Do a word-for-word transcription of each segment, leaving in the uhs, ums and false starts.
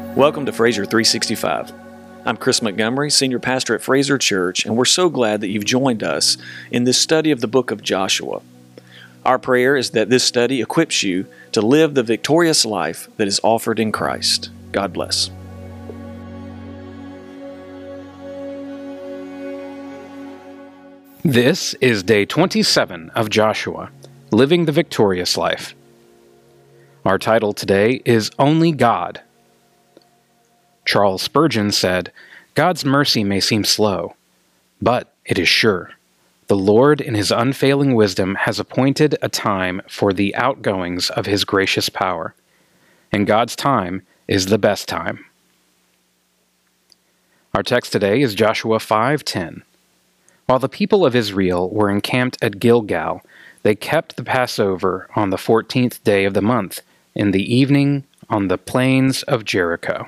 Welcome to Fraser three sixty-five. I'm Chris Montgomery, Senior Pastor at Fraser Church, and we're so glad that you've joined us in this study of the book of Joshua. Our prayer is that this study equips you to live the victorious life that is offered in Christ. God bless. This is day twenty-seven of Joshua, Living the Victorious Life. Our title today is Only God. Charles Spurgeon said, "God's mercy may seem slow, but it is sure. The Lord in his unfailing wisdom has appointed a time for the outgoings of his gracious power, and God's time is the best time." Our text today is Joshua five ten. While the people of Israel were encamped at Gilgal, they kept the Passover on the fourteenth day of the month, in the evening on the plains of Jericho.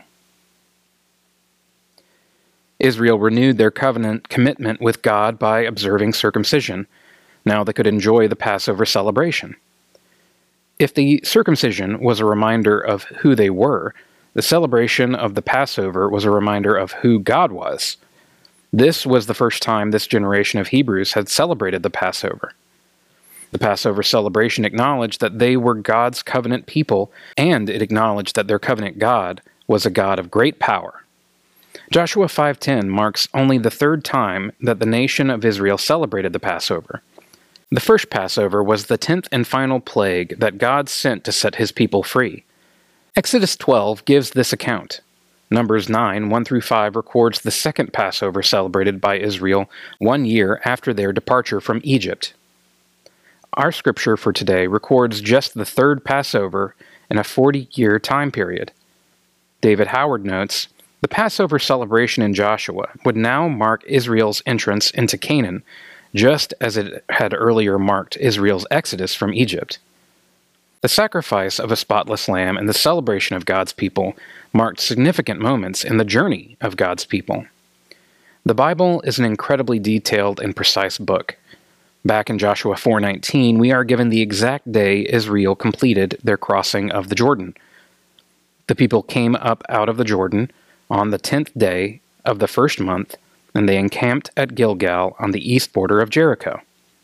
Israel renewed their covenant commitment with God by observing circumcision. Now they could enjoy the Passover celebration. If the circumcision was a reminder of who they were, the celebration of the Passover was a reminder of who God was. This was the first time this generation of Hebrews had celebrated the Passover. The Passover celebration acknowledged that they were God's covenant people, and it acknowledged that their covenant God was a God of great power. Joshua five ten marks only the third time that the nation of Israel celebrated the Passover. The first Passover was the tenth and final plague that God sent to set his people free. Exodus twelve gives this account. Numbers nine, one through five records the second Passover celebrated by Israel one year after their departure from Egypt. Our scripture for today records just the third Passover in a forty-year time period. David Howard notes, "The Passover celebration in Joshua would now mark Israel's entrance into Canaan, just as it had earlier marked Israel's exodus from Egypt. The sacrifice of a spotless lamb and the celebration of God's people marked significant moments in the journey of God's people." The Bible is an incredibly detailed and precise book. Back in Joshua four nineteen, we are given the exact day Israel completed their crossing of the Jordan. The people came up out of the Jordan on the tenth day of the first month, and they encamped at Gilgal on the east border of Jericho.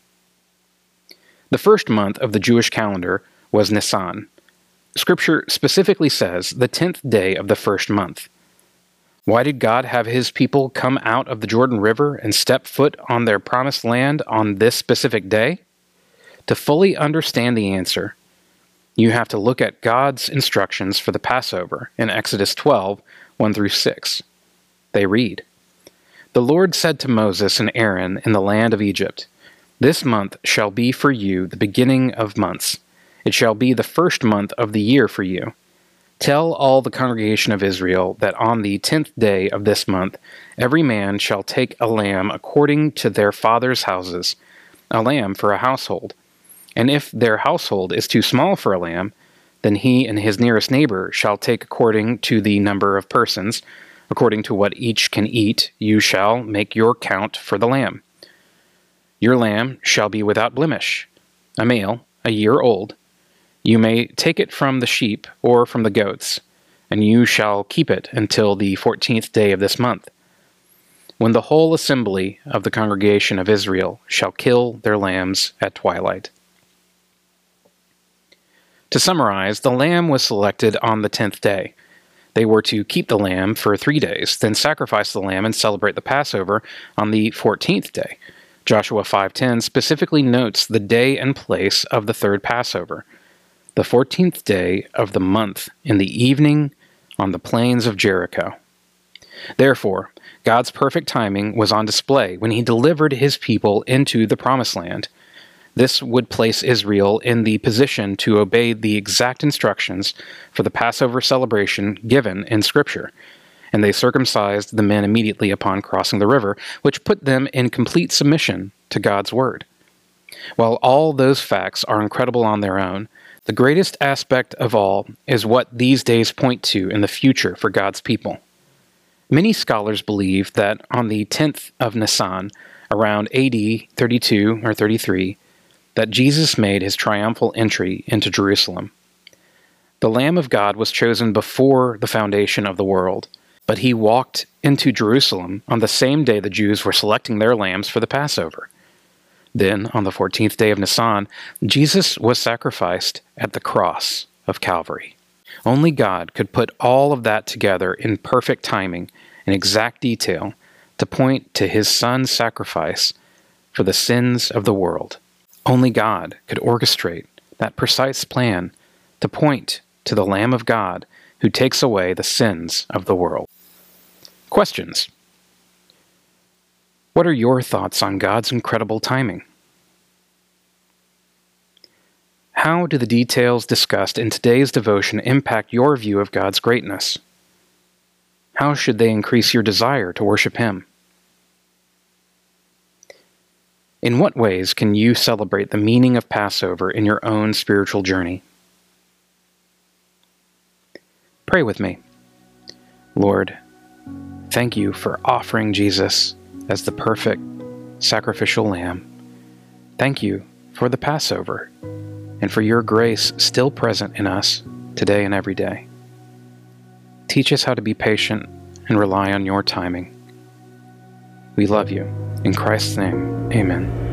The first month of the Jewish calendar was Nisan. Scripture specifically says the tenth day of the first month. Why did God have his people come out of the Jordan River and step foot on their promised land on this specific day? To fully understand the answer, you have to look at God's instructions for the Passover in Exodus twelve, one through six. They read, "The Lord said to Moses and Aaron in the land of Egypt, 'This month shall be for you the beginning of months. It shall be the first month of the year for you. Tell all the congregation of Israel that on the tenth day of this month every man shall take a lamb according to their fathers' houses, a lamb for a household. And if their household is too small for a lamb, then he and his nearest neighbor shall take according to the number of persons. According to what each can eat, you shall make your count for the lamb. Your lamb shall be without blemish, a male, a year old. You may take it from the sheep or from the goats, and you shall keep it until the fourteenth day of this month, when the whole assembly of the congregation of Israel shall kill their lambs at twilight." To summarize, the lamb was selected on the tenth day. They were to keep the lamb for three days, then sacrifice the lamb and celebrate the Passover on the fourteenth day. Joshua five ten specifically notes the day and place of the third Passover, the fourteenth day of the month in the evening on the plains of Jericho. Therefore, God's perfect timing was on display when he delivered his people into the Promised Land. This would place Israel in the position to obey the exact instructions for the Passover celebration given in Scripture, and they circumcised the men immediately upon crossing the river, which put them in complete submission to God's word. While all those facts are incredible on their own, the greatest aspect of all is what these days point to in the future for God's people. Many scholars believe that on the tenth of Nisan, around A D thirty-two or thirty-three, that Jesus made his triumphal entry into Jerusalem. The Lamb of God was chosen before the foundation of the world, but he walked into Jerusalem on the same day the Jews were selecting their lambs for the Passover. Then, on the fourteenth day of Nisan, Jesus was sacrificed at the cross of Calvary. Only God could put all of that together in perfect timing and exact detail to point to his Son's sacrifice for the sins of the world. Only God could orchestrate that precise plan to point to the Lamb of God who takes away the sins of the world. Questions. What are your thoughts on God's incredible timing? How do the details discussed in today's devotion impact your view of God's greatness? How should they increase your desire to worship Him? In what ways can you celebrate the meaning of Passover in your own spiritual journey? Pray with me. Lord, thank you for offering Jesus as the perfect sacrificial lamb. Thank you for the Passover and for your grace still present in us today and every day. Teach us how to be patient and rely on your timing. We love you. In Christ's name, amen.